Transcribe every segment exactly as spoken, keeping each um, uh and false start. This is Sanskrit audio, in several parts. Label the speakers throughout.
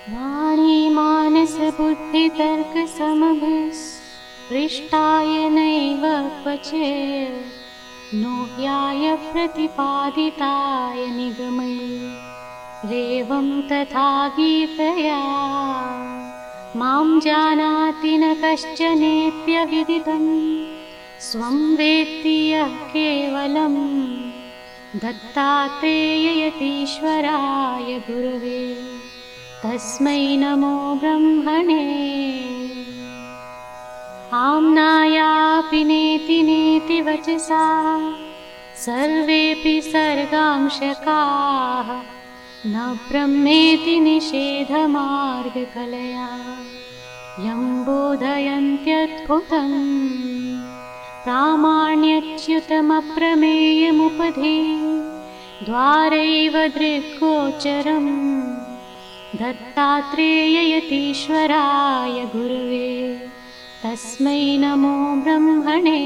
Speaker 1: वाणी मानसबुद्धितर्कसमभिस्पृष्टाय नैव क्वचित् नोह्याय प्रतिपादिताय निगमैरेवं तथा गीतया मां जानाति न कश्चनेत्यविदितं स्वं वेत्ति यः केवलं दत्तात्रेययतीश्वराय गुरवे तस्मै नमो ब्रह्मणे। आम्नायापि नेति नेति वचसा सर्वेऽपि सर्गांशकाः न ब्रह्मेति निषेधमार्गकलया यं बोधयन्त्यद्भुतं प्रामाण्यच्युतमप्रमेयमुपधि द्वारैव दृग्गोचरं दत्तात्रेययतीश्वराय गुरवे तस्मै नमो ब्रह्मणे।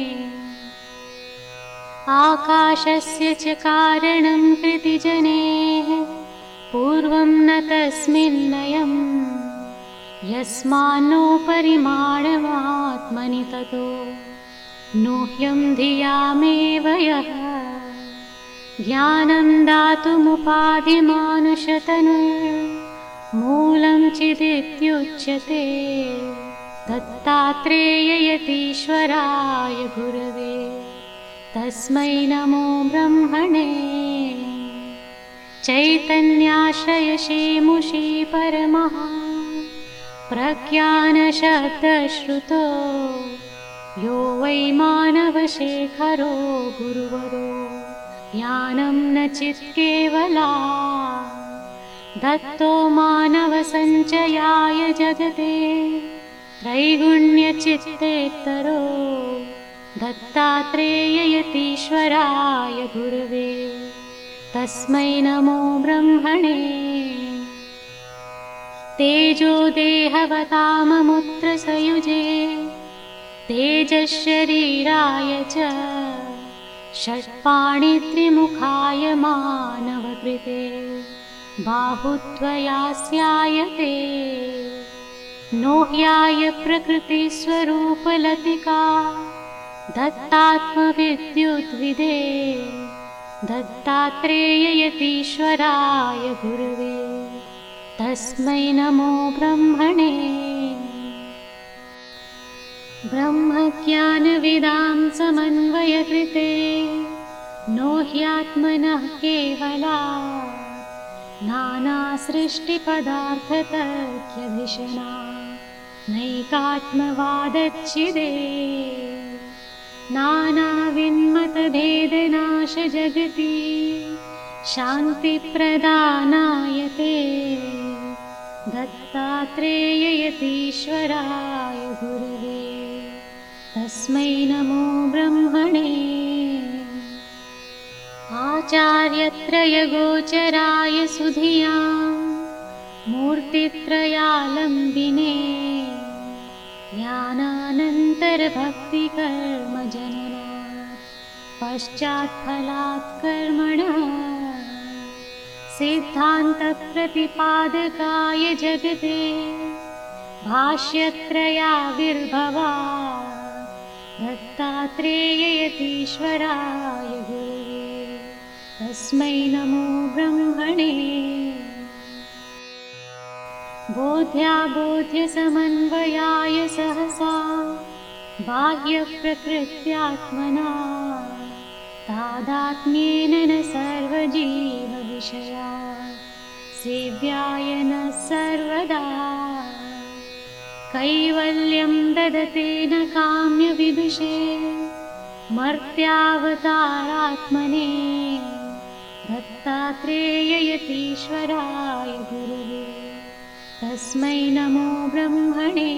Speaker 1: आकाशस्य च कारणं कृतिजनेः पूर्वं न तस्मिन्नयं यस्मान्नो परिमाणमात्मनि ततो नोह्यं धियामेव यः ज्ञानं दातुमुपाधिमानुषतनुर्मूलं चिदित्युच्यते दत्तात्रेययतीश्वराय गुरवे तस्मै नमो ब्रह्मणे। चैतन्याश्रयशेमुषी परमः प्रज्ञानशब्दश्रुतो यो वै मानवशेखरो गुरुवरो ज्ञानं न चित्केवला दत्तो मानवसञ्चयाय जगते त्रैगुण्यचित्तेत्तरो दत्तात्रेययतीश्वराय गुरवे तस्मै नमो ब्रह्मणे। तेजो देहवताममुत्रसयुजे तेजशरीराय च षट्पाणित्रिमुखाय मानवकृते बाहुद्वयास्यायते नोह्याय प्रकृतिस्वरूपलतिका दत्तात्मविद्युद्विदे दत्तात्रेययतीश्वराय गुरवे तस्मै नमो ब्रह्मणे। ब्रह्मज्ञानविदां समन्वयकृते नोह्यात्मनः केवला नानासृष्टिपदार्थतर्क्यधिषणा नैकात्मवादच्चिदे नानाविन्मतभेदनाशजगति शान्तिप्रदानायते दत्तात्रेययतीश्वराय गुरवे तस्मै नमो ब्रह्मणे। आचार्यत्रयगोचराय सुधियां मूर्तित्रयालम्बिने ज्ञानानन्तरभक्तिकर्मजनना पश्चात्फलात् कर्मणः सिद्धान्तप्रतिपादकाय जगते भाष्यत्रयाविर्भवात् दत्तात्रेययतीश्वराय गुरवे तस्मै नमो ब्रह्मणे। बोध्याबोध्यसमन्वयाय सहसा बाह्यप्रकृत्यात्मना तादात्म्येन न सर्वजीवविषया सेव्याय न सर्वदा कैवल्यं ददते न काम्यविदुषे मर्त्यावतारात्मने दत्तात्रेययतीश्वराय गुरवे तस्मै नमो ब्रह्मणे।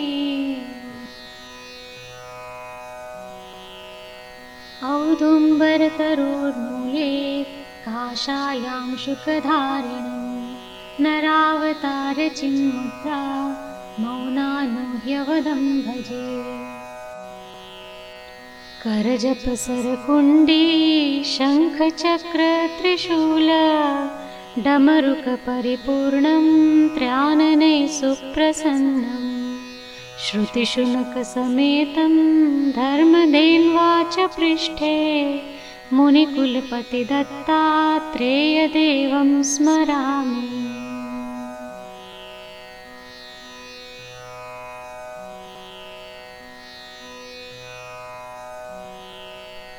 Speaker 1: औदुम्बरतरोर्मूले काषायां शुकधारिणं नरावतारचिन्मुद्रा मौनानुह्यवदं भजे। करजपसरकुण्डी शङ्खचक्रत्रिशूल डमरुकपरिपूर्णं त्र्यानने सुप्रसन्नं श्रुतिशुनकसमेतं धर्मदेन्वाच पृष्ठे मुनिकुलपतिदत्तात्रेयदेवं स्मरामि।